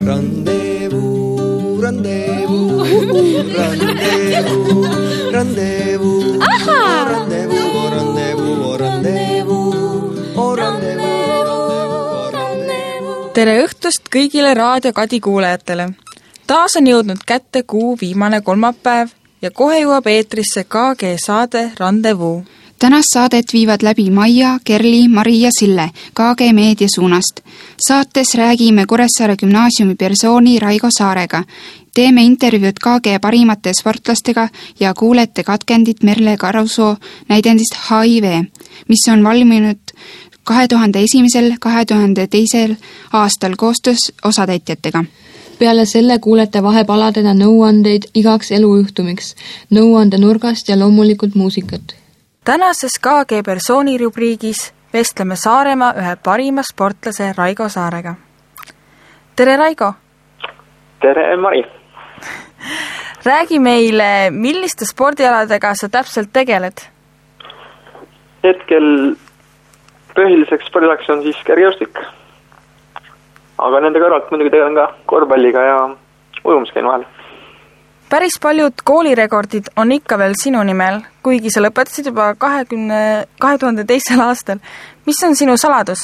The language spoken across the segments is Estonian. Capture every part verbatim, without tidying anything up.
Rendezvous, rendezvous, rendezvous, rendezvous, rendezvous, rendezvous, rendezvous, rendezvous. Tere õhtust kõigile Raadio Kadi kuulajatele. Taas on jõudnud kätte kuu viimane kolmapäev ja kohe jõuab eetrisse K G saade Rendezvous. Tänast saadet viivad läbi Maia, Kerli, Mari ja Sille K G Meedia suunast. Saates räägime Kuressaare gümnaasiumi persooni Raigo Saarega. Teeme intervjuud K G parimate sportlastega ja kuulete katkendit Merle Karusoo näidendist H I V, mis on valminud kahe tuhande esimesel kahe tuhande teisel aastal koostöös osatäitjatega. Peale selle kuulete vahepaladena nõuandeid igaks elujuhtumiks, nõuande nurgast ja loomulikult muusikat. Tänases K G persooni rubriigis vestleme Saaremaa ühe parima sportlase Raigo Saarega. Tere Raigo! Tere Mari! Räägi meile, milliste spordialadega sa täpselt tegeled? Hetkel põhiliseks spordilaks on siis kergejõustik. Aga nende kõrvalt muidugi tegelen ka korvpalliga ja ujumiskäin vahel. Päris paljud koolirekordid on ikka veel sinu nimel, kuigi sa lõpetasid juba kahekümne, kahe tuhande teisel aastal. Mis on sinu saladus?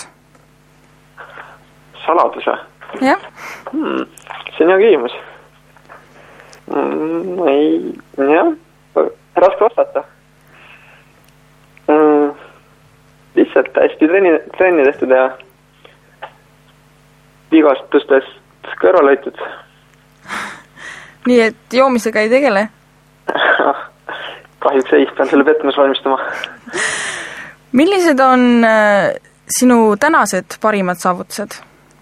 Saladus, või? Jah. Hmm, see on hea küsimus. Hmm, ei, jah, raske vastata. Hmm, lihtsalt hästi trenni, trenni tehtud ja vigastustest kõrvalhoitud. Nii et joomisega ei tegele? Kahjuks ei, pean selle pettumus valmistama. Millised on äh, sinu tänased parimad saavutused?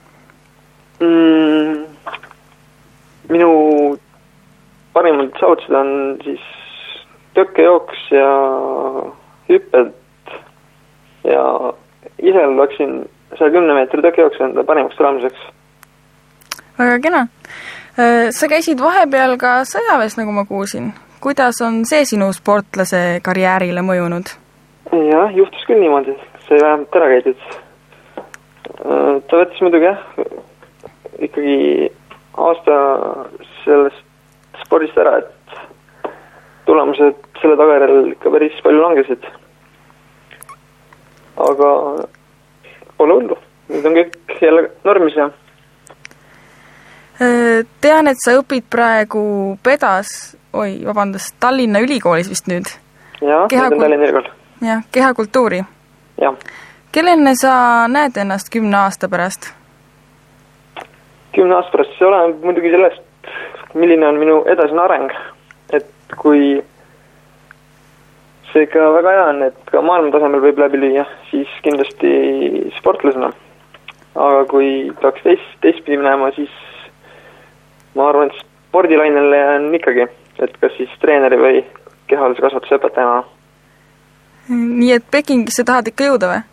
Mm, minu parimad saavutused on siis tõkkejooks ja hüpped ja ise läksin saja kümne meetri tõkkejooks enda parimaks tulemuseks. Väga kena. Sa käisid vahepeal ka sõjaväes, nagu ma kuulsin. Kuidas on see sinu sportlase karjäärile mõjunud? Jah, juhtus küll niimoodi. See vähemalt ära käidud. Ta võttis muidugi jah, ikkagi aasta sellest spordist ära, et tulemused selle tagajärjel ikka päris palju langesid. Aga pole hullu. Nüüd on kõik jälle normis ja tean, et sa õpid praegu Pedas, oi, vabandust, Tallinna Ülikoolis vist nüüd. Jah, nüüd on Tallinna Ülikool. Jah, kehakultuuri. Jah. Kellene sa näed ennast kümne aasta pärast? Kümne aasta pärast see oleneb muidugi sellest, milline on minu edasine areng. Et kui see ka väga hea on, et ka maailma tasemel võib läbi lüüa, siis kindlasti sportlasena. Aga kui peaks teist, teistpidi minema, siis ma arvan, et spordilainele on ikkagi, et kas siis treeneri või kehalise kasvatuse õpetajana. Nii et Pekingisse tahad ikka jõuda või?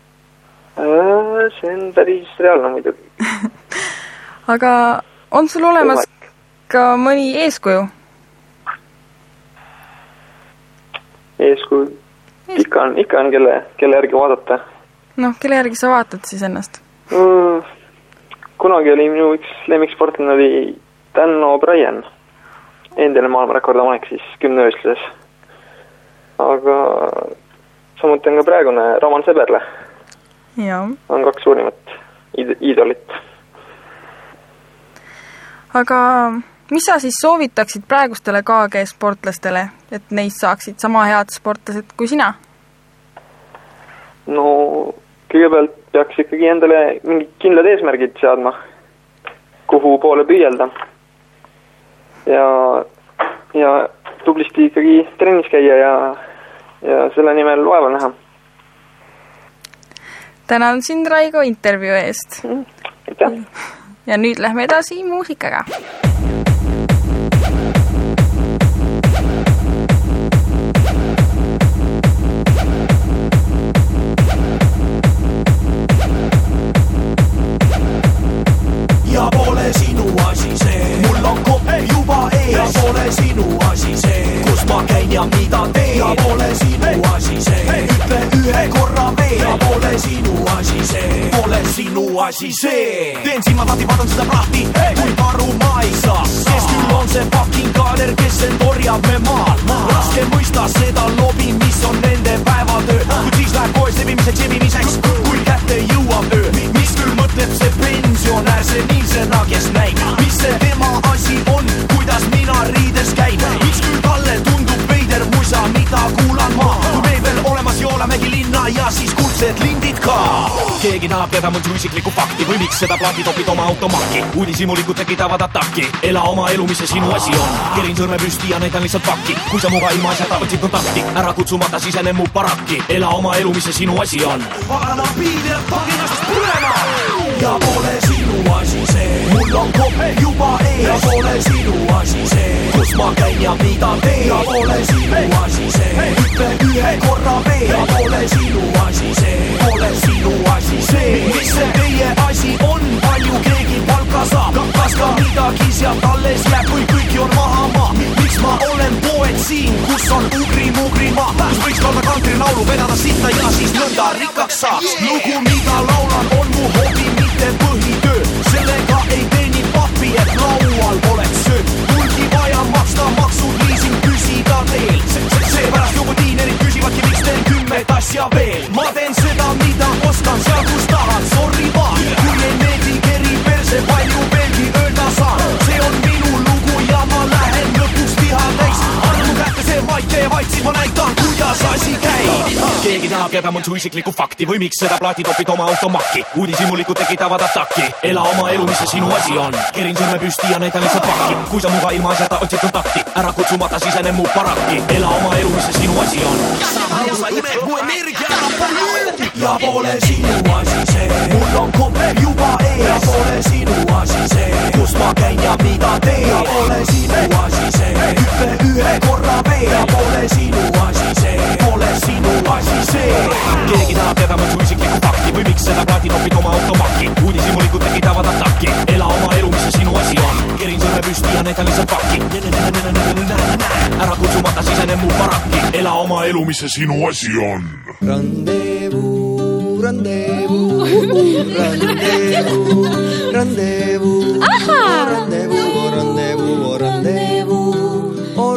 See on päris reaalne muidugi. Aga on sul olemas ka mõni eeskuju? Eeskuju? Ikka on, ikka on kelle, kelle järgi vaadata. Noh, kelle järgi sa vaatad siis ennast? Mm, kunagi oli minu üks lemmiksportlane oli Dan O'Brien, endine maailmarekordi omanik siis kümnevõistluses. Aga samuti on ka praegune Roman Seberle. Ja. On kaks suurimat iidolit. Aga mis sa siis soovitaksid praegustele K G sportlastele, et neist saaksid sama head sportlased kui sina? No kõigepealt peaks ikkagi endale mingi kindlad eesmärgid seadma, kuhu poole püüelda. Ja, ja tublisti ikkagi trennis käia ja, ja selle nimel vaeva näha. Tänan sind, Raigo, intervjuu eest. Mm, aitäh. Ja nüüd lähme edasi muusikaga. Ja pole sinu asi see, mul on kopp juba ees. Ja pole sinu asi see, kus ma käin ja mida teen ja pole sinu asi see, ütle ühe korra veel ja pole sinu asi see, pole sinu asi see. Teen silmad lahti, vaatan seda prahti, kui aru ma ei saa, kes küll on see fucking kaader, kes end orjab me maal. Raske mõista seda lobi, mis on nende päevatöö, kuid siis läheb koos levimiseks, jebimiseks, kui kätte jõuab öö. Mis küll mõtleb see pensionär, see niisena, kes näib, mis see tema asi on, kuidas mina riides käin. Miks küll talle tundub veider musa, mida kuulan ma, kui meil veel olemas Joolamegi linna ja siis kuldsed lindid ka. Keegi tahab teada mul su isiklikku fakti või miks seda plaati topid oma automaki. Uudisimulikud tekitavad ataki, ela oma elu, mis see sinu asi on. Kerin sõrme püsti ja näitan lihtsalt fakki, kui sa muga ilma asjata otsid kontakti, ära kutsumata sisene mu parakki. Ela oma elu, mis see sinu asi on. Vana piil ja paginast pulema ja pole sinu asi see, mul on kopp juba ees ja pole sinu asi see, kus ma käin ja mida teen ja pole sinu asi see, ütle ühe korra veel ja pole sinu asi see, pole sinu asi see. Mis see teie asi on, palju keegi palka saab, kas ka midagi sealt alles jääb või kõiki on maha maa. Miks ma olen poed siin, kus on ugri-mugri maa, kus võiks laulda kantrilaulu, vedada sitta ja siis nõnda rikkaks saaks. Lugu, mida laulan, on mu hobi, mitte põhitöö, sellega ei teeni papi, et laual oleks sööd. Tulgi vaja maksta maksud, liising küsida teel, seepärast juba tiinerid küsivadki, miks teen kümmet asja veel. Ma teen seda, mida oskan, seal kus tahan, sorry vaan, kui ei meeldi keri perse, palju veelgi öelda saan. See on minu lugu ja ma lähen lõpuks viha täis, anna mu kätte see vaid tee vaid, siis ma näitan, kuidas asi käib. Keegi tahab teada mul su isiklikku fakti või miks seda plaati topid oma automakki. Uudisimulikud tekitavad ataki, ela oma elu, mis see sinu asi on. Kerin sõrme püsti ja näitan lihtsalt fakki, kui sa muga ilma asjata otsid kontakti, ära kutsumata sisene mu parakki. Ela oma elu, mis see sinu asi on. Ja sa imed mu energia ja pole sinu asi see, mul on kopp juba ees ja pole sinu asi see, kus ma käin ja mida teen ja pole sinu asi see, ütle ühe korra veel ja pole sinu asi see, pole sinu asi see. Keegi tahab teada mul su isiklikku fakti või miks seda plaati topid oma automakki. Uudisimulikud tekitavad ataki, ela oma elu, mis see sinu asi on. Kerin sõrme püsti ja näitan lihtsalt fakki, ära kutsumata sisene mu parakki. Ela oma elu, mis see sinu asi on. Rendezvous, rendezvous, rendezvous, rendezvous, rendezvous, rendezvous, rendezvous,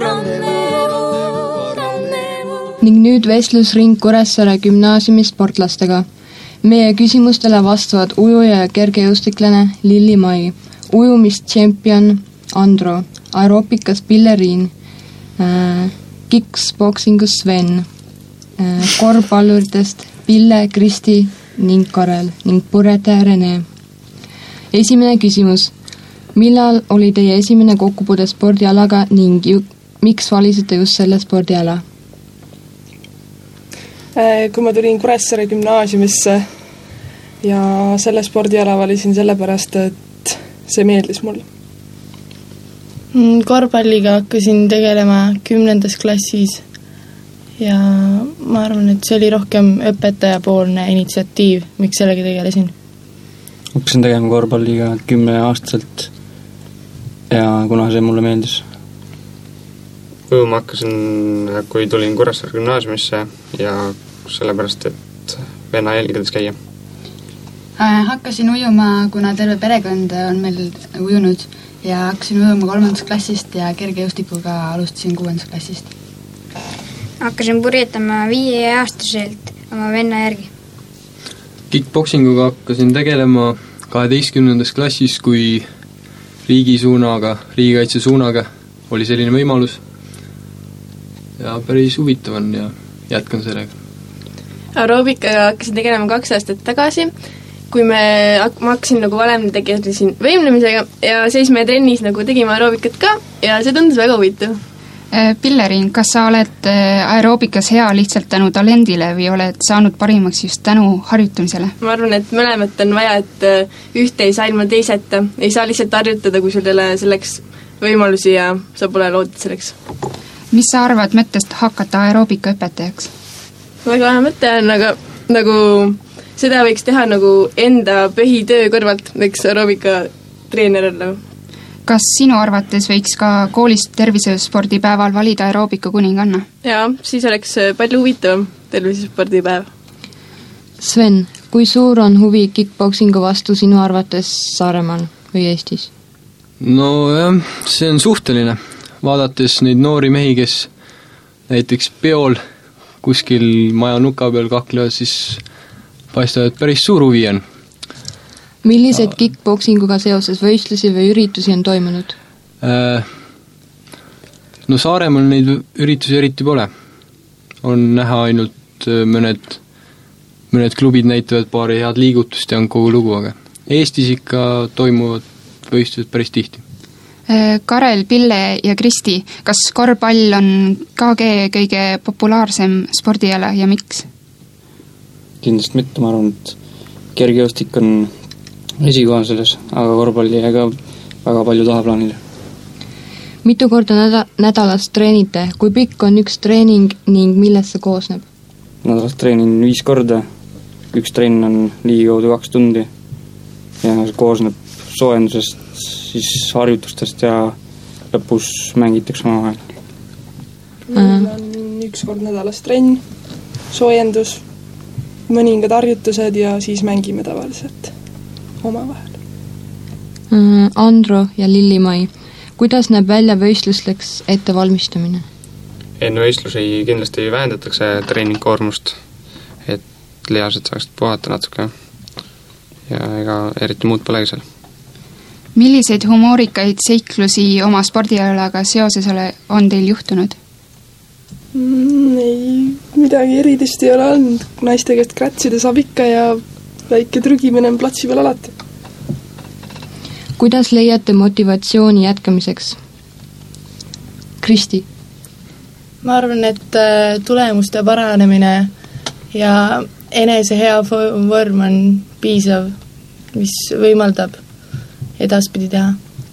rendezvous. Ning nüüd vestlusring Kuressaare gümnaasiumi sportlastega. Meie küsimustele vastavad ujuja ja kergejõustiklane Lilli Mai, ujumistšempion Andro, aeroopikas Pilleriin, äh, kiksboksingus Sven, äh, korvpalluritest Pille, Kristi ning Karel ning purjetaja Rene. Esimene küsimus. Millal oli teie esimene kokkupuude spordialaga ning ju, miks valisite just selle spordiala? Kui ma tulin Kuressaare gümnaasiumisse ja selle spordiala valisin sellepärast, et see meeldis mulle. Korvpalliga hakkasin tegelema kümnendas klassis ja ma arvan, et see oli rohkem õpetajapoolne initsiatiiv, miks sellega tegelesin. Hakkasin tegema korvpalliga kümme aastaselt ja kuna see mulle meeldis. Ujuma hakkasin, kui tulin Kuressaare gümnaasiumisse ja sellepärast, et venna jälgides käia. Hakkasin ujuma, kuna terve perekond on meil ujunud ja hakkasin ujuma kolmandast klassist ja kergejõustikuga alustasin kuuendast klassist. Hakkasin purjetama viieaastaselt oma venna järgi. Kickboksinguga hakkasin tegelema kaheteistkümnendas klassis, kui riigi suunaga, riigikaitse suunaga oli selline võimalus ja päris huvitav on ja jätkan sellega. Aeroobikaga hakkasin tegelema kaks aastat tagasi, kui me, ma hakkasin nagu valem tegelesin võimlemisega ja siis me trennis nagu tegime aeroobikat ka ja see tundus väga huvitav. Pillerin, kas sa oled aeroobikas hea lihtsalt tänu talendile või oled saanud parimaks just tänu harjutamisele? Ma arvan, et mõlemat on vaja, et ühte ei saa ilma teiseta. Ei saa lihtsalt harjutada, kui sul ei ole selleks võimalusi ja sa pole loodud selleks. Mis sa arvad mõttest hakata aeroobika õpetajaks? Väga hea mõte on, aga nagu seda võiks teha nagu enda põhitöö kõrvalt, võiks aeroobika treener olla. kas sinu arvates võiks ka koolist tervisespordipäeval valida aeroobika kuninganna? jaa, siis oleks palju huvitavam tervisespordipäev. Sven, kui suur on huvi kickboksingu vastu sinu arvates Saaremaal või Eestis? no jah, see on suhteline. Vaadates neid noori mehi, kes näiteks peol kuskil maja nuka peal kaklevad, siis paistavad, et päris suur huvi on. Millised kickboksinguga seoses võistlusi või üritusi on toimunud? No Saaremaal neid üritusi eriti pole. On näha ainult mõned, mõned klubid näitavad paari head liigutust ja on kogu lugu, aga Eestis ikka toimuvad võistlused päris tihti. Karel, Pille ja Kristi, kas korvpall on K G kõige populaarsem spordiala ja miks? Kindlasti mitte, ma arvan, et kergejõustik on esikohal selles, aga korvpalli ja ka väga palju tahaplaanile. Mitu korda näda- nädalas treenite? Kui pikk on üks treening ning millest see koosneb? Nädalas treenin viis korda, üks trenn on ligikaudu kaks tundi ja see koosneb soojendusest, siis harjutustest ja lõpus mängitakse oma vahel. Meil on üks kord nädalas trenn, soojendus, mõningad harjutused ja siis mängime tavaliselt oma vahel. Andro ja Lilli-Mai, kuidas näeb välja võistlusteks ettevalmistamine? Enne võistlusi kindlasti vähendatakse treeningkoormust, et lihased saaksid puhata natuke ja ega eriti muud polegi seal. Milliseid humoorikaid seiklusi oma spordialaga seoses ole, on teil juhtunud? Mm, ei, midagi erilist ei ole olnud. Naiste käest krätsida saab ikka ja väike trügimine on platsi peal alati. Kuidas leiate motivatsiooni jätkamiseks? Kristi? Ma arvan, et tulemuste paranemine ja enese hea vorm on piisav, mis võimaldab edaspidi teha.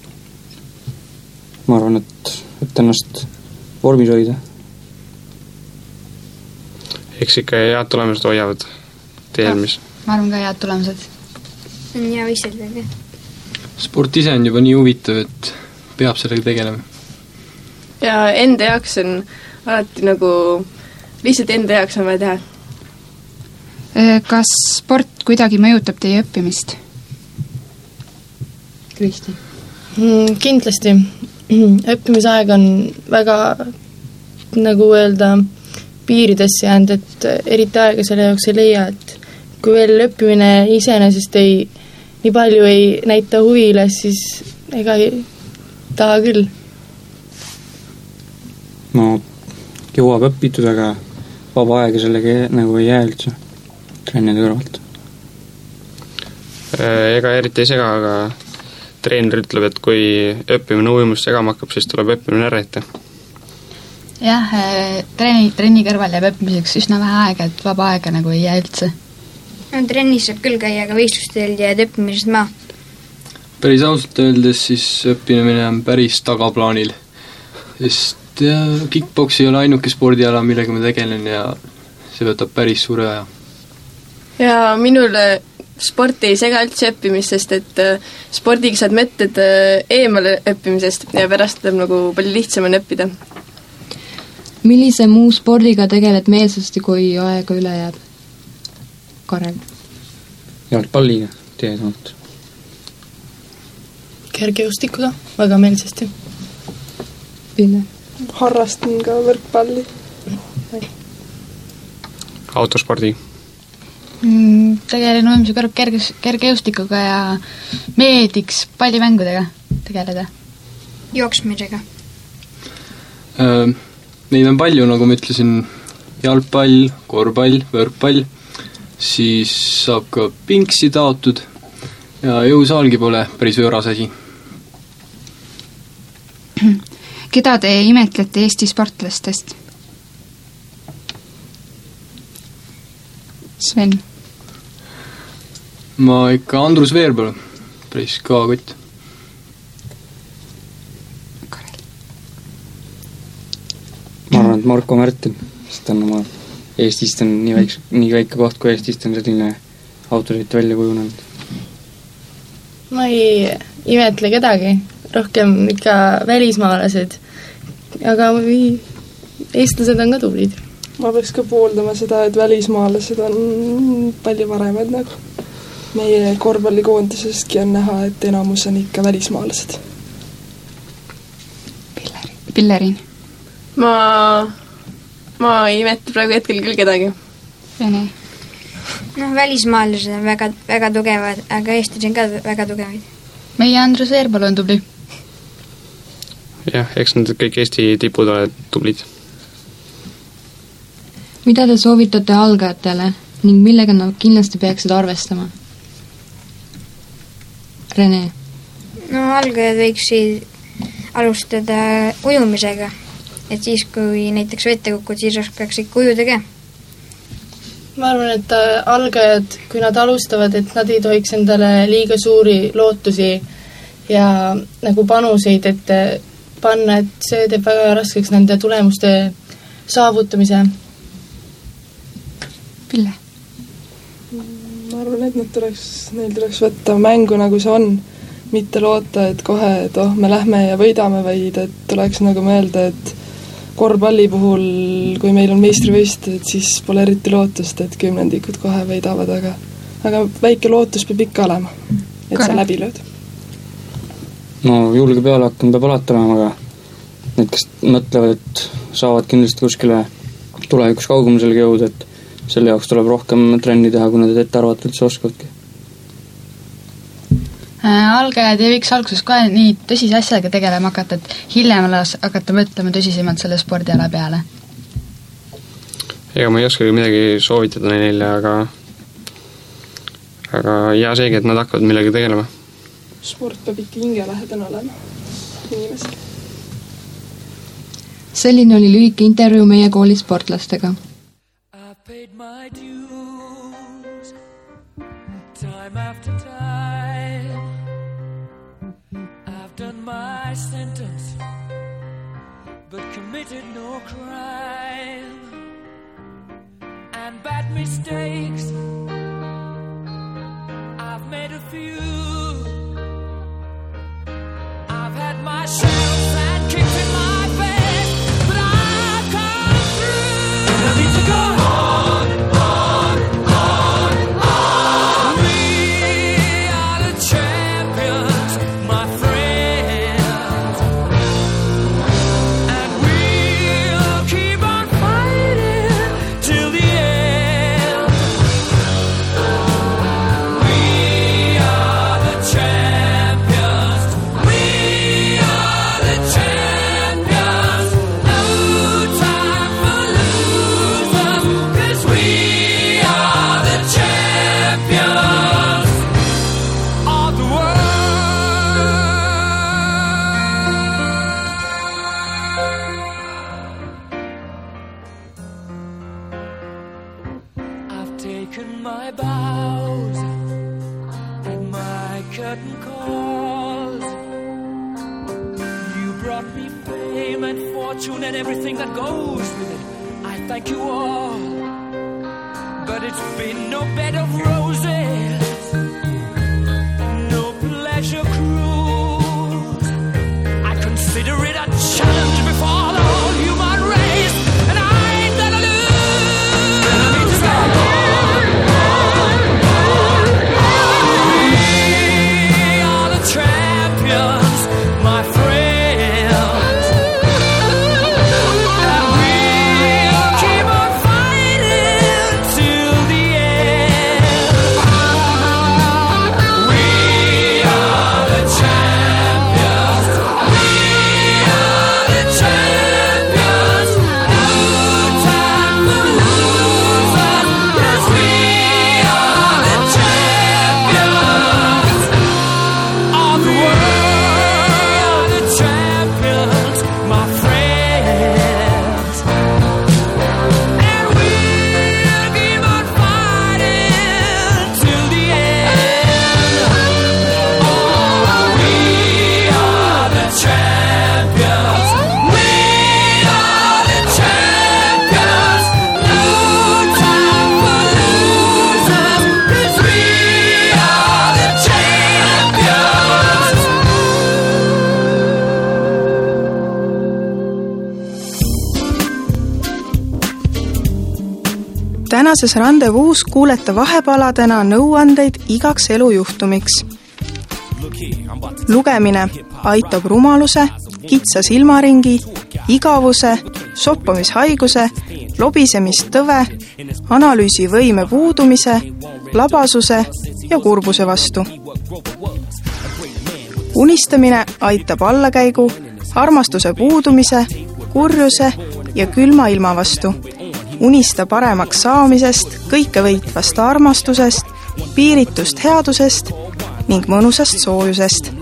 Ma arvan, et, et ennast vormis hoida. Eks ikka head tulemused hoiavad teelmis. Ma arvan ka head tulemused. On hea võistelda. Sport ise on juba nii huvitav, et peab sellega tegelema. Ja enda jaoks on alati nagu, lihtsalt enda jaoks on vaja teha. Kas sport kuidagi mõjutab teie õppimist? Kristi? Mm, kindlasti. Õppimisaeg on väga, nagu öelda, piiridesse jäänud, et eriti aega selle jaoks ei leia, et kui veel õppimine iseenesest ei, nii palju ei näita huvile, siis ega ei taha küll. No, jõuab õpitud, aga vaba aega sellega nagu ei jää üldse treenide kõrvalt. Ega eriti ei sega, aga treener ütleb, et kui õppimine uimust segama hakkab, siis tuleb õppimine ära ette. Jah, treeni, trenni kõrval jääb õppimiseks üsna vähe aega, et vaba aega nagu ei jää üldse. No, trennis saab küll käia, aga võistlustel jääd õppimisest maa. Päris ausalt öeldes siis õppimine on päris tagaplaanil, sest ja, kickboks ei ole ainuke spordiala, millega ma tegelen ja see võtab päris suure aja. Ja minule sport ei sega üldse õppimist, sest et spordiga saad mõtted eemale õppimisest ja pärast tuleb nagu palju lihtsam on õppida. Millise muu spordiga tegeled meelsasti, kui aega üle jääb? Karel? Jalgpalliga teedamalt. Kergejõustikuga, väga meelsasti. Pille? Harrastan ka võrkpalli. Autospordi. Mm, tegelen uimise kõrv kerge, kergejõustikuga ja meediks pallimängudega tegeleda. Jooksmisega. Äh, neid on palju, nagu ma ütlesin, jalgpall, korvpall, võrkpall, siis saab ka pingsi taotud ja jõusaalgi pole päris võõras asi. Keda te imetlete Eesti sportlastest? Sven? Ma ikka Andrus Veerpalu, päris kõva kott. Ma arvan, et Marko Märtin, sest on oma Eestist on nii väike, nii väike koht, kui Eestist on selline autoriit välja kujunenud. Ma ei imetle kedagi, rohkem ikka välismaalased, aga eestlased on ka tublid. Ma peaks ka pooldama seda, et välismaalased on palju paremad nagu. Meie korvpallikoondisestki on näha, et enamus on ikka välismaalased. Pillerin. Ma, ma ei imeta praegu hetkel küll kedagi. Rene. noh, välismaalased on väga, väga tugevad, aga eestlased on ka väga tugevad. Meie Andrus Eerpalu on tubli. jah, eks need kõik Eesti tipud ole tublid. Mida te soovitate algajatele ning millega nad kindlasti peaksid arvestama? Rene. no algajad võiksid alustada ujumisega, et siis, kui näiteks vette kukud, siis oskaks ikka ujuda ka. Ma arvan, et algajad, kui nad alustavad, et nad ei tohiks endale liiga suuri lootusi ja nagu panuseid ette panna, et see teeb väga raskeks nende tulemuste saavutamise. Pille? Ma arvan, et nad tuleks, neil tuleks võtta mängu nagu see on, mitte loota, et kohe, et oh, me lähme ja võidame, vaid et tuleks nagu mõelda, et korvpalli puhul, kui meil on meistrivõistlused, siis pole eriti lootust, et kümnendikud kohe võidavad, aga, aga väike lootus peab ikka olema, et Kare. See läbi lööd. No julge peale hakkama peab alati olema, aga need, kes mõtlevad, et saavad kindlasti kuskile tulevikus kaugumiselgi jõuda, et selle jaoks tuleb rohkem trenni teha, kui nad ette arvata üldse oskavadki. Algajad ei võiks alguses kohe nii tõsise asjaga tegelema hakata, et hiljem alles hakata mõtlema tõsisemalt selle spordiala peale. Ega ma ei oska midagi soovitada neile, aga aga hea seegi, et nad hakkavad millega tegelema. Sport peab ikka hingelähedane olema inimesel. Selline oli lühike intervjuu meie kooli sportlastega. I paid my dues time after time. I've done my sentence but committed no crime. And bad mistakes I've made a few. I've had my shadows and kicks in my face, but I've come through. And I need to go on, on, on, on. We are the champions, my friends, and we'll keep on fighting till the end. We are the champions, we are the champions. No time for losers, 'cause we are the champions of the world. I've taken my bows and my curtain calls. You brought me fame and fortune and everything that goes with it. I thank you all, but it's been no bed of roses, no pleasure cruise. I consider it a challenge before the whole human race, and I ain't gonna lose. And I need to go on, on, on, on. We are the champions, my friends, and we'll keep on fighting till the end. We are the champions, we are the champions. No time for losers, 'cause we are the champions of the world, the Tänases randevuus kuulete vahepaladena nõuandeid igaks elujuhtumiks. Lugemine aitab rumaluse, kitsa silmaringi, igavuse, soppamishaiguse, lobisemistõve, analüüsivõime puudumise, labasuse ja kurbuse vastu. Unistamine aitab allakäigu, armastuse puudumise, kurjuse ja külma ilma vastu. Unista paremaks saamisest, kõikevõitvast armastusest, piiritust headusest ning mõnusast soojusest.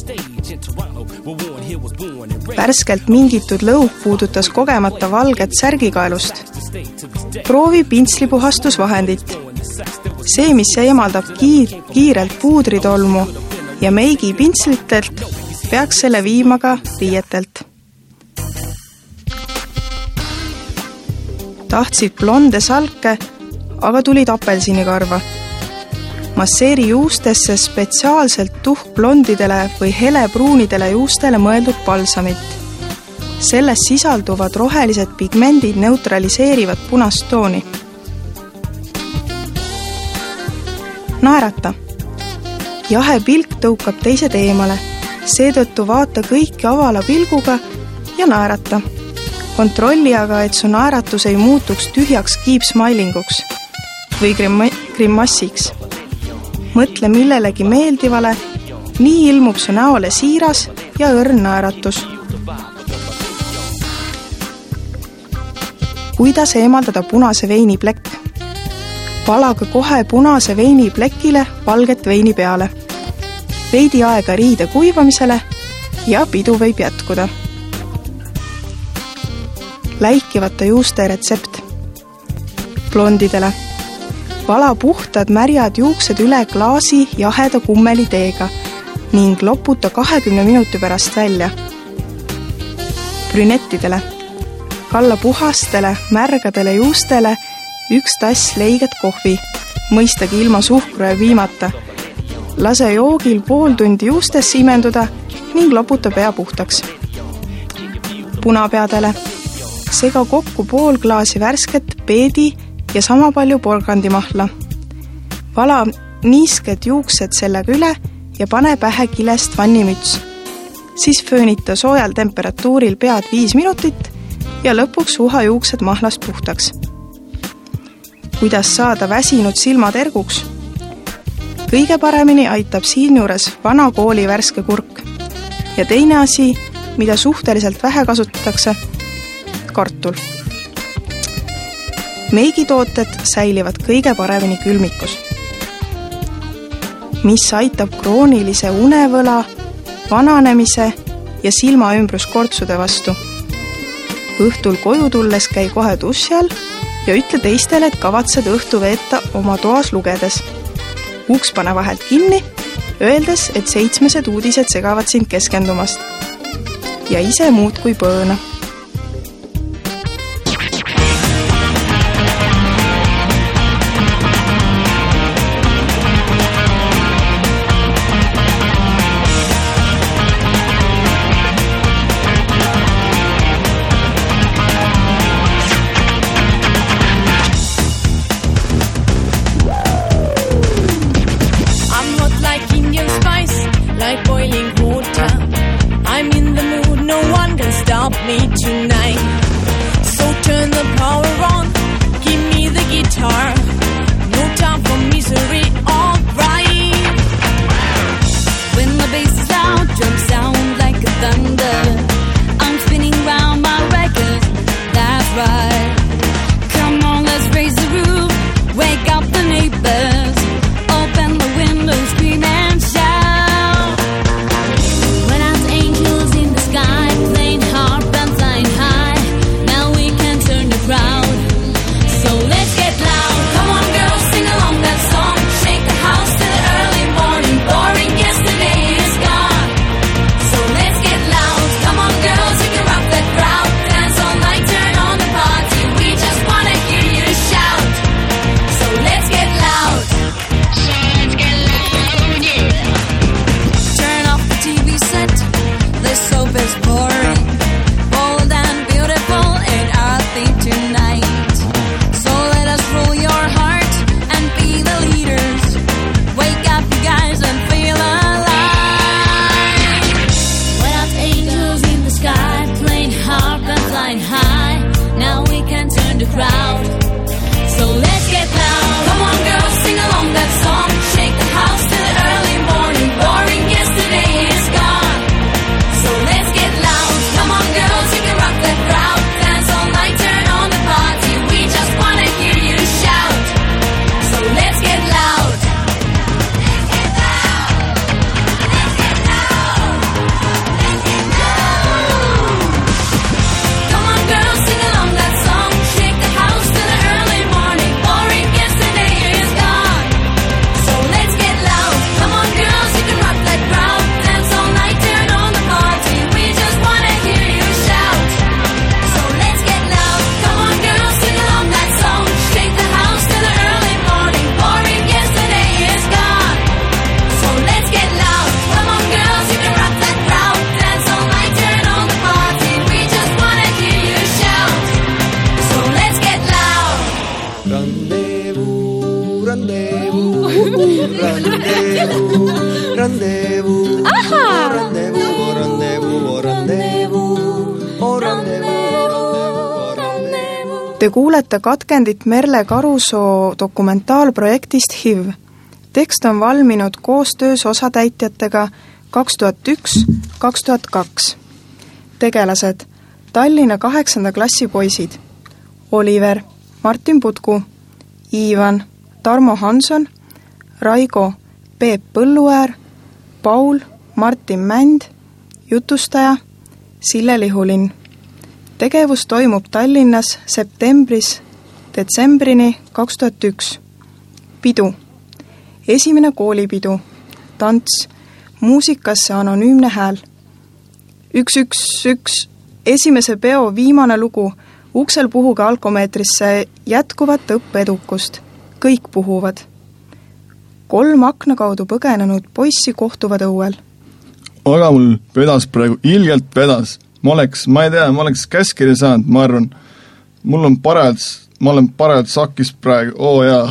Värskelt mingitud lõug puudutas kogemata valget särgikaelust. Proovi pintslipuhastusvahendit. See, mis eemaldab kiir, kiirelt puudritolmu ja meigi pintslitelt, peaks selle viima ka riietelt. Tahtsid blonde salke, aga tulid apelsinikarva. Masseeri juustesse spetsiaalselt tuhkblondidele või helepruunidele juustele mõeldud balsamit. Selles sisalduvad rohelised pigmendid neutraliseerivad punast tooni. Naerata. Jahe pilk tõukab teised eemale. Seetõttu vaata kõiki avala pilguga ja naerata. Kontrolli aga, et su naeratus ei muutuks tühjaks kiipsmailinguks või grim- grimassiks. Mõtle millelegi meeldivale, nii ilmub su näole siiras ja õrn naeratus. Kuidas eemaldada punase veini plekk? Valaga kohe punase veini plekile valget veini peale. Veidi aega riide kuivamisele ja pidu võib jätkuda. Läikivate juuste retsept. Blondidele. Vala puhtad märjad juuksed üle klaasi jaheda kummeliteega ning loputa kahekümne minuti pärast välja. Brünettidele. Kalla puhastele, märgadele juustele üks tass leiget kohvi, mõistagi ilma suhkru ja piimata. Lase joogil pool tundi juustesse imenduda ning loputa pea puhtaks. Punapeadele. Sega kokku pool klaasi värsket peedi ja sama palju porgandimahla. Vala niisked juuksed sellega üle ja pane pähe kilest vannimüts. Siis föönita soojal temperatuuril pead viis minutit ja lõpuks suha juuksed mahlast puhtaks. Kuidas saada väsinud silmad erguks? Kõige paremini aitab siin juures vana kooli värske kurk. Ja teine asi, mida suhteliselt vähe kasutatakse, kartul. Meigitooted säilivad kõige paremini külmikus. Mis aitab kroonilise unevõla, vananemise ja silmaümbruskortsude vastu. Õhtul koju tulles käi kohe duši all ja ütle teistele, et kavatsed õhtu veeta oma toas lugedes. Uks pane vahelt kinni, öeldes, et seitsmesed uudised segavad sind keskendumast. Ja ise muud kui põõna. Crowd. So let's get loud. Come on, girls, sing along that song. sky, playing harp and flying high. Now we can turn the crowd. So let's get loud. Come on, girls, sing along that song. Shake the house till the early morning. Boring yesterday is gone. So let's get loud. Come on, girls, you can rock that crowd. Dance all night, turn on the party. We just wanna hear you shout. So let's get loud. Let's get loud. Let's get loud. Let's get loud. Come on, girls, sing along that song. Shake the house till the early morning. Boring yesterday is gone. So let's get loud. Come on, girls, you can rock that crowd. Dance all night, turn on the party. We just wanna hear you shout. So let's get loud. Come on, girls, sing along that song. Shake the house till the early morning. Boring yesterday is gone. So let's get loud. Come on, girls, you can rock that crowd. Dance all night, turn on the party. We just wanna hear you shout. So let's get loud. Rendezvous, rendezvous, rendezvous, rendezvous. Aha! Rendezvous, rendezvous, rendezvous, oh rendezvous. Te kuulete katkendit Merle Karusoo dokumentaalprojektist H I V. Tekst on valminud koostöös osatäitjatega kaks tuhat üks – kaks tuhat kaks. Tegelased: Tallinna kaheksanda klassi poisid Oliver, Martin Putku, Iivan, Tarmo Hanson, Raigo, Peep Põlluäär, Paul, Martin Mänd, jutustaja Sille Lihulinn. Tegevus toimub Tallinnas septembris detsembrini kaks tuhat üks. Pidu: esimene koolipidu, tants, muusikasse anonüümne hääl. üks, üks, üks, esimese peo viimane lugu, uksel puhuge alkomeetrisse jätkuvat õppeedukust. Kõik puhuvad. Kolm akna kaudu põgenenud poissi kohtuvad õuel. Aga mul pedas praegu, ilgelt pedas. Ma oleks, ma ei tea, ma oleks käskiri saanud, ma arvan. Mul on parajalt, ma olen parajalt sakis praegu, oo jaa.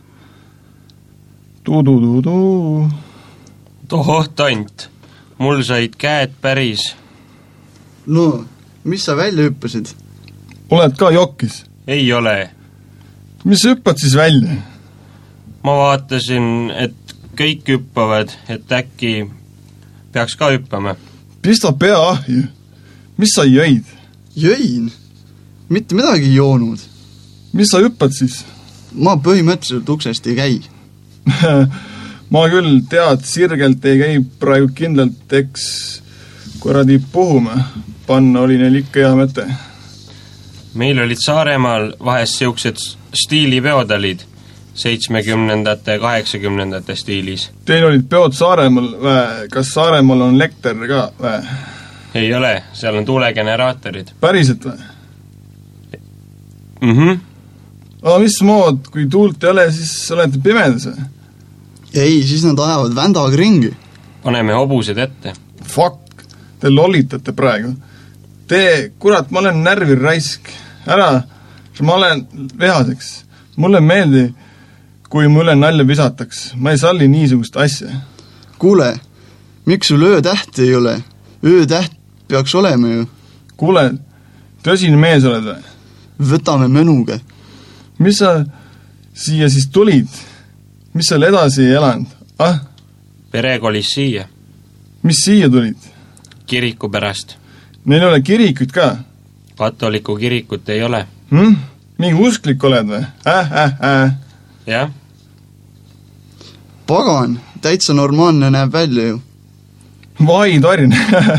Tu-tu-tu-tu. Tohoh, tant, mul said käed päris. No, mis sa välja hüppasid? Oled ka jokis? Ei ole. Mis hüppad siis välja? Ma vaatasin, et kõik hüppavad, et äkki peaks ka hüppama. Pista pea ahju. Mis sa jõid? Jõin? Mitte midagi ei joonud. Mis sa hüppad siis? Ma põhimõtteliselt uksest ei käi. Ma küll tead, sirgelt ei käi praegu kindlalt, eks kuradi puhume. Panna oli neil ikka hea mõte. Meil olid Saaremaal vahest siuksed stiilipeodalid, seitsmekümnendate, kaheksakümnendate stiilis. Teil olid peod Saaremaal vä? Kas Saaremaal on lekter ka vä? Ei ole, seal on tuulegeneraatorid. Päriselt vä? Mhm. Aga mis mood, kui tuult ei ole, siis olete pimedas vä? Ei, siis nad ajavad vändaga ringi. Paneme hobused ette. Fuck, te lollitate praegu. Te, kurat, ma olen närvir raisk. Ära, ma olen vihaseks. Mulle meeldi, kui mulle nalja visataks. Ma ei salli niisugust asja. Kuule, miks sul öötähti ei ole? Öötäht peaks olema ju. Kuule, tõsine mees oled või? Võtame mõnuga. Mis sa siia siis tulid? Mis seal edasi ei elanud? Ah? Pere kolis siia. Mis siia tulid? Kiriku pärast. Neil ei ole kirikut ka? Katoliku kirikut ei ole. Hmm? Mingi usklik oled või? Äh, äh, äh. Jah. Pagan, täitsa normaalne näeb välja ju. Vai, Tarn.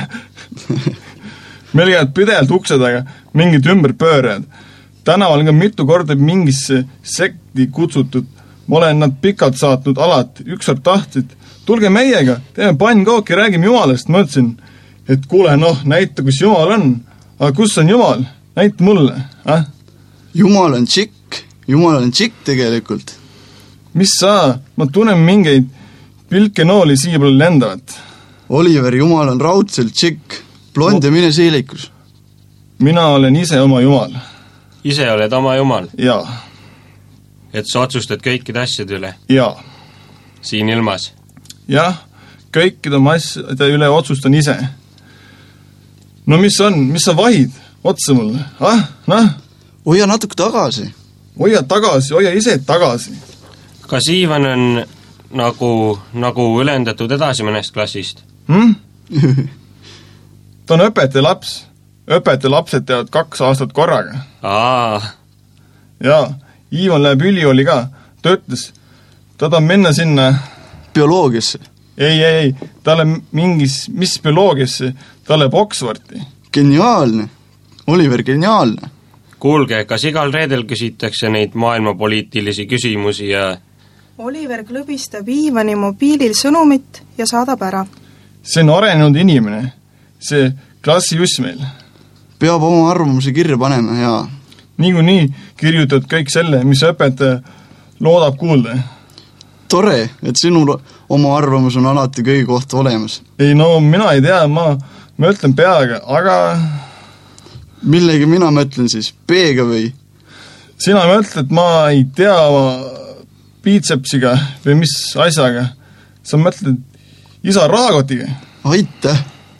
Meil käivad pidevalt ukse taga mingid ümberpöörajad. Tänaval on ka mitu korda mingisse sekti kutsutud. Ma olen nad pikalt saatnud alati, ükskord tahtsid. Tulge meiega, teeme pannkooki, räägime Jumalast. Ma ütlesin, et kuule, noh, näita, kus Jumal on. Aga kus on Jumal? Näita mulle. Ah? Jumal on tšikk. Jumal on tšikk tegelikult. Mis sa? Ma tunnen mingeid pilkenooli siia peale lendavat. Oliver, Jumal on raudselt tšikk. Blond ja mine seelikus. Mina olen ise oma Jumal. Ise oled oma Jumal? Jaa. Et sa otsustad kõikide asjade üle? Jaa. Siin ilmas? Jah, kõikide oma asjade üle otsustan ise. no mis on, mis sa vahid otsa mulle, ah, noh? hoia natuke tagasi. hoia tagasi, hoia ise tagasi. kas Iivan on nagu, nagu ülendatud edasi mõnest klassist? Hmm? ta on õpetaja laps. õpetaja lapsed teevad kaks aastat korraga. Aa. jaa, Iivan läheb ülikooli ka. ta ütles, ta tahab minna sinna bioloogiasse. ei, ei, ei, ta läheb mingis, mis bioloogiasse, ta läheb Oxfordi. Geniaalne. Oliver, geniaalne. kuulge, kas igal reedel küsitakse neid maailmapoliitilisi küsimusi ja Oliver klõbistab Iivani mobiilil sõnumit ja saadab ära. see on arenenud inimene, see klassijuss meil. peab oma arvamuse kirja panema ja niikuinii kirjutad kõik selle, mis õpetaja loodab kuulda. tore, et sinul oma arvamus on alati kõige kohta olemas. ei no mina ei tea, ma mõtlen peaga, aga millega mina mõtlen siis, B-ga või? sina mõtled, ma ei tea oma biitsepsiga või mis asjaga. sa mõtled isa rahakotiga. aitäh.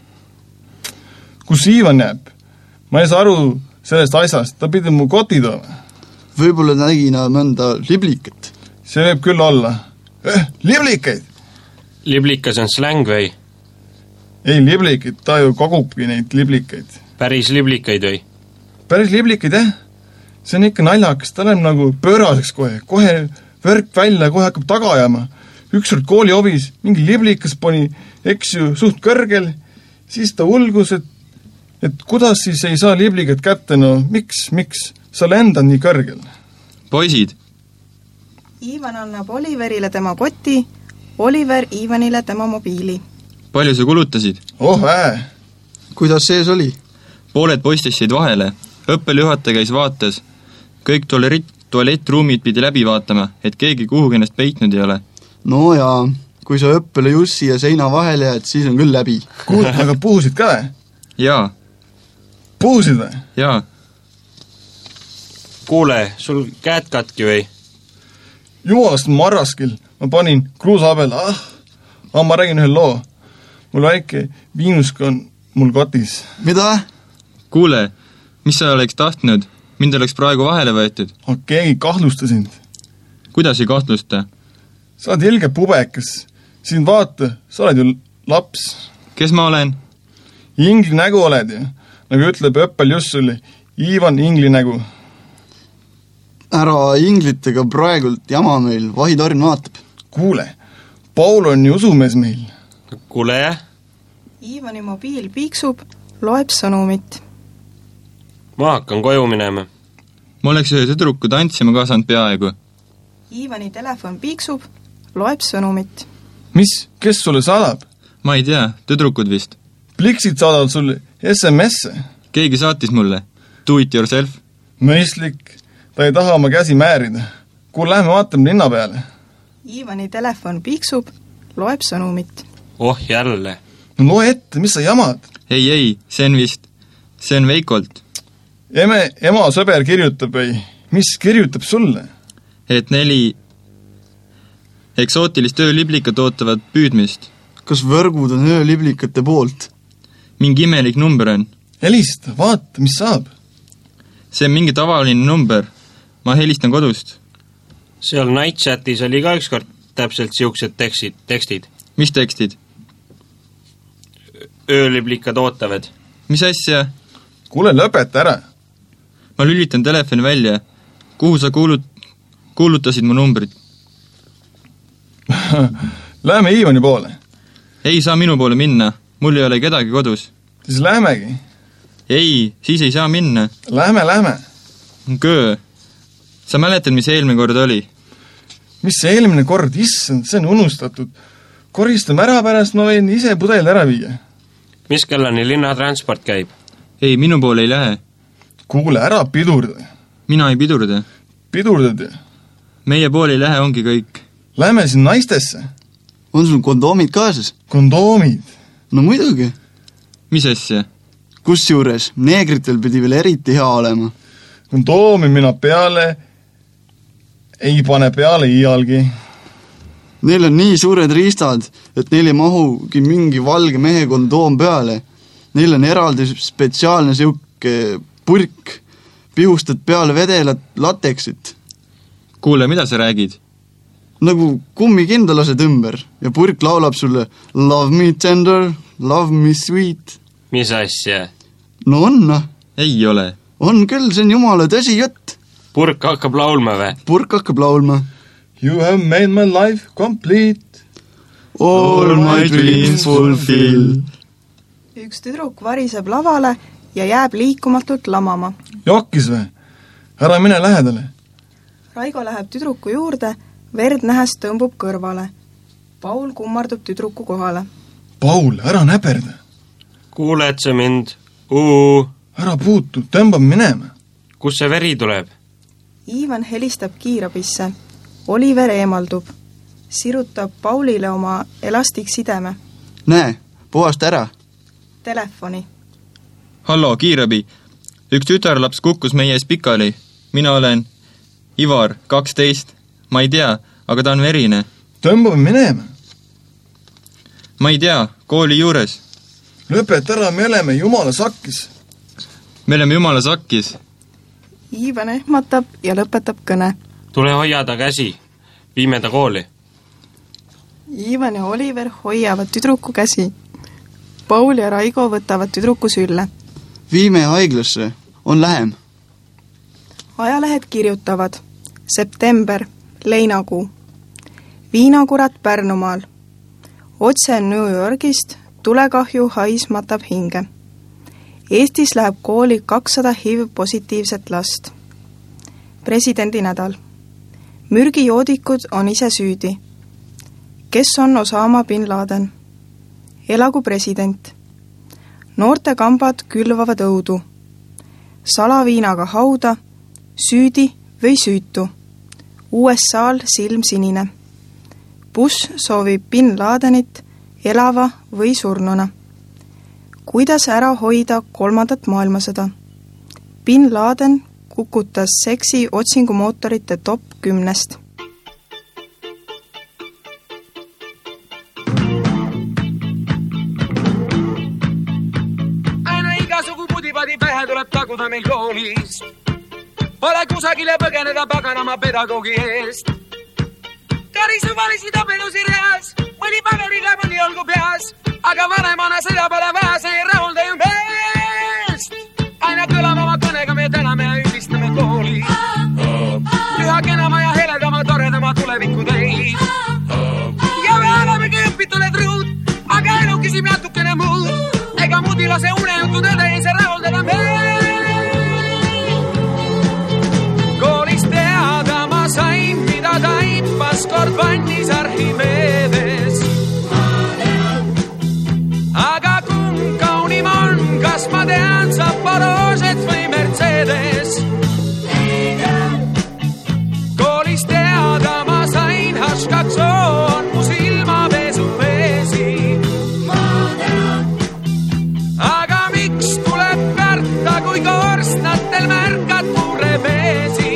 kus Iivan jääb? ma ei saa aru sellest asjast, ta pidi mu koti tooma. võib-olla nägi nad mõnda liblikat. see võib küll olla eh,. Liblikaid! Liblikas on släng või? ei, liblikaid, ta ju kogubki neid liblikaid. päris liblikaid või? päris liblikaid, jah. see on ikka naljakas, ta läheb nagu pööraseks kohe, kohe värk välja, kohe hakkab taga ajama. ükskord koolihobis mingi liblikas pani, eks ju, suht kõrgel, siis ta ulgus, et et kuidas siis ei saa liblikat kätte, no miks, miks, sa lendad nii kõrgel? poisid. Iivan annab Oliverile tema koti, Oliver Iivanile tema mobiili. palju sa kulutasid? oh ää! kuidas sees oli? pooled poistest jäid vahele, õppejuhataja käis vaatas, kõik tolerit, tualettruumid pidi läbi vaatama, et keegi kuhugi ennast peitnud ei ole. no jaa, kui sa õppele jussi ja seina vahele jääd, siis on küll läbi. kuule, aga puhusid ka või? jaa. puhusid või? jaa. kuule, sul käed katki või? jumalast marraskil, ma panin kruusaabel, ah, ah, ma räägin ühe loo. mul väike viinusk on mul kotis. mida? kuule, mis sa oleks tahtnud? mind oleks praegu vahele võetud. okei okay,, kahtlusta sind. kuidas ei kahtlusta? sa oled ilge pubekas. siin vaata, sa oled ju laps. kes ma olen? Ingli nägu oled ju. nagu ütleb õppel just sulle, Iivan Ingli nägu. ära inglitega praegult jama meil, Vahitorn vaatab. kuule, Paul on ju usumees meil. kuule jah? Iivani mobiil piiksub, loeb sõnumit. ma hakkan koju minema. ma oleks ühe tüdruku tantsima kaasanud peaaegu. Iivani telefon piiksub, loeb sõnumit. mis, kes sulle saadab? ma ei tea, tüdrukud vist. Pliksid saadavad sulle S M S-e. keegi saatis mulle. Do it yourself. mõistlik, ta ei taha oma käsi määrida. kuule, lähme vaatame linna peale. Iivani telefon piiksub, loeb sõnumit. oh jälle. no loe ette, mis sa jamad? ei, ei, see on vist, see on Veikolt. eme, ema sõber kirjutab või? mis kirjutab sulle? et neli eksootilist ööliblikat ootavad püüdmist. kas võrgud on ööliblikate poolt? mingi imelik number on. helista, vaata, mis saab. see on mingi tavaline number. ma helistan kodust. seal Nightchatis oli ka ükskord täpselt siuksed tekstid, tekstid. mis tekstid? ööliblikad ootavad. mis asja? kuule, lõpeta ära. ma lülitan telefoni välja. kuhu sa kuulut-, kuulutasid mu numbrit? Lähme Iivani poole. ei saa minu poole minna, mul ei ole kedagi kodus. siis lähmegi. ei, siis ei saa minna. Lähme, lähme. Köö, sa mäletad, mis eelmine kord oli? mis see eelmine kord, issand, see on unustatud. koristame ära, pärast ma võin ise pudeli ära viia. mis kellani linnatransport käib? ei, minu poole ei lähe. kuule, ära pidurda. mina ei pidurda. pidurdad ju? meie poole ei lähe, ongi kõik. Lähme siin naistesse. on sul kondoomid kaasas? kondoomid? no muidugi. mis asja? kusjuures, neegritel pidi veel eriti hea olema. kondoomi mina peale ei pane peale iialgi. Neil on nii suured riistad, et neil ei mahugi mingi valge mehe kondoom peale. neil on eraldi spetsiaalne siuke purk, pihustad peale vedelat lateksit. Kuule, mida sa räägid? Nagu kummikindla lased ümber ja purk laulab sulle love me tender, love me sweet. Mis asja? No on, noh. Ei ole. On küll, see on jumala tõsi jutt. Purk hakkab laulma või? Purk hakkab laulma. You have made my life complete. All my dreams fulfilled. Üks tüdruk variseb lavale ja jääb liikumatult lamama. Jokkis või? Ära mine lähedale. Raigo läheb tüdruku juurde, verd nähes tõmbub kõrvale. Paul kummardub tüdruku kohale. Paul, ära näperda. Kuuled sa mind? Uu. Ära puutu, tõmbab minema. Kus see veri tuleb? Ivan helistab kiirabisse. Oliver eemaldub. Sirutab Paulile oma elastiksideme. Näe, puhast ära. Telefoni. Hallo, kiirabi. Üks tütarlaps kukkus meie ees pikali. Mina olen Ivar, kaksteist. Ma ei tea, aga ta on verine. Tõmbab minema. Ma ei tea, kooli juures. Lõpet ära, me oleme jumala sakkis. Me oleme jumala sakkis. Ivan ehmatab ja lõpetab kõne. Tule hoia ta käsi. Viime ta kooli. Ivan ja Oliver hoiavad tüdruku käsi. Paul ja Raigo võtavad tüdruku sülle. Viime haiglasse, on lähem. Ajalehed kirjutavad. September, leinakuu. Viinakurat Pärnumaal. Otse New Yorgist tulekahju hais matab hinge. Eestis läheb kooli kakssada H I V-positiivset last. Presidendi nädal. Mürgijoodikud on ise süüdi. Kes on Osama bin Laden? Elagu president. Noorte kambad külvavad õudu. Salaviinaga hauda, süüdi või süütu. U S A-l silm sinine. Bush soovib bin Ladenit elava või surnuna. Kuidas ära hoida kolmandat maailmasõda? Bin Laden kukutas seksi otsingumootorite top kümnest. Aina igasugu pudipadi pähe tuleb taguda meil koolis. Pole kusagile põgeneda paganama pedagoogi eest. Karisuvalisid abelusi reas, mõni pagariga mõni olgu peas, aga vanemana seda pole vähe, see ei rahulda ju meest. Aina kõlama oma kõnega me täname ja üldistame kooli. Üha kenama ja heledama, toredama tuleviku teid. Ja me olemegi õpitule truud, aga elu küsib natukene muud. Ega mudilase unejutu tõde ei see rahuldada meest. Koolis teada ma sain, mida taipas kord vannis Archimedes. Aga kumb kaunim on, kas ma tean, saab Porožet või Mercedes? Koolis teada ma sain, H kaks O on mu silmapesu veesi. Aga miks tuleb karta, kui korstnatel märkad murre veesi?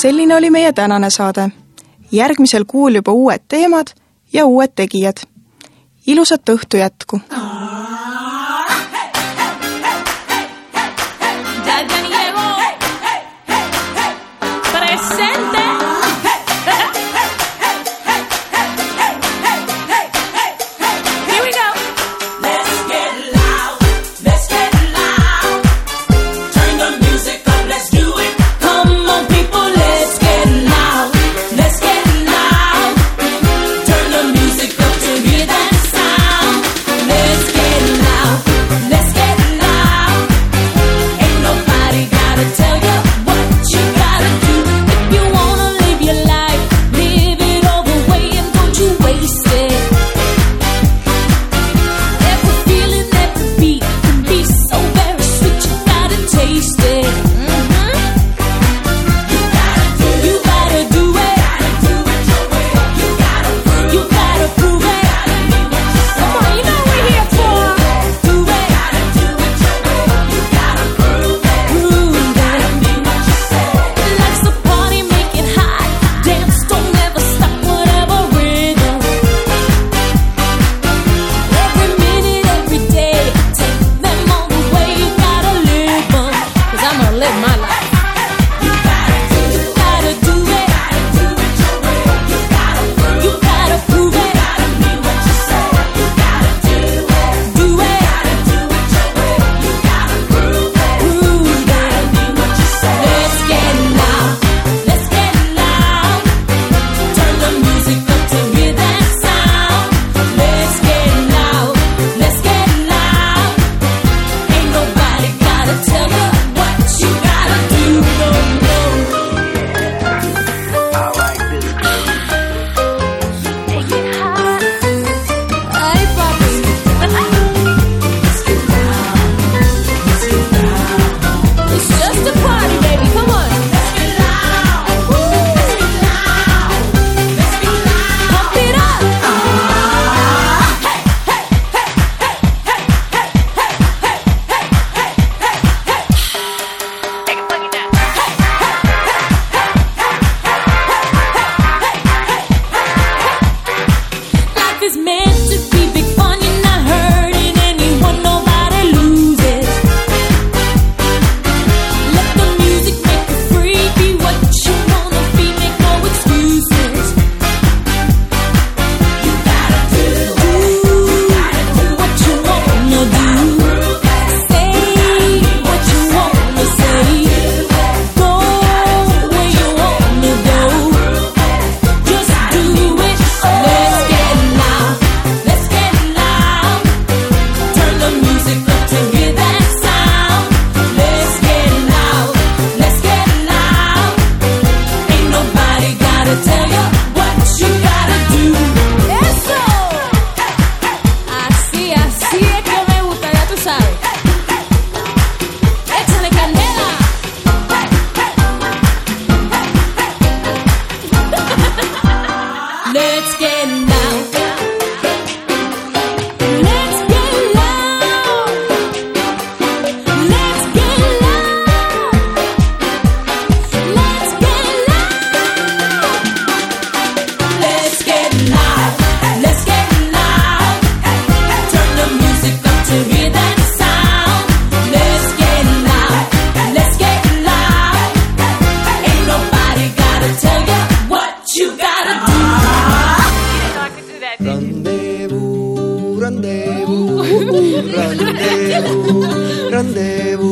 selline oli meie tänane saade. Järgmisel kuul juba uued teemad ja uued tegijad. Ilusat õhtu jätku! Rendezvous, rendezvous, rendezvous.